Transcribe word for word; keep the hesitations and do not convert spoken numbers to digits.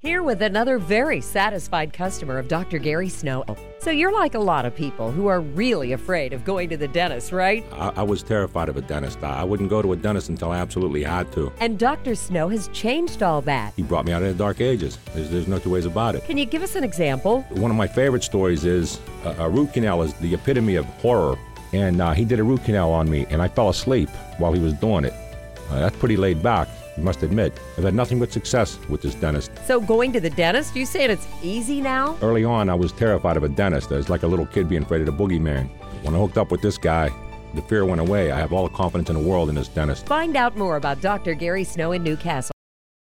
Here with another very satisfied customer of Doctor Gary Snow. So you're like a lot of people who are really afraid of going to the dentist, right? I, I was terrified of a dentist. I wouldn't go to a dentist until I absolutely had to. And Doctor Snow has changed all that. He brought me out of the dark ages. There's, there's no two ways about it. Can you give us an example? One of my favorite stories is uh, a root canal is the epitome of horror. And uh, he did a root canal on me, and I fell asleep while he was doing it. Uh, that's pretty laid back, you must admit. I've had nothing but success with this dentist. So going to the dentist, you saying it's easy now? Early on, I was terrified of a dentist. I was like a little kid being afraid of the boogeyman. When I hooked up with this guy, the fear went away. I have all the confidence in the world in this dentist. Find out more about Doctor Gary Snow in Newcastle.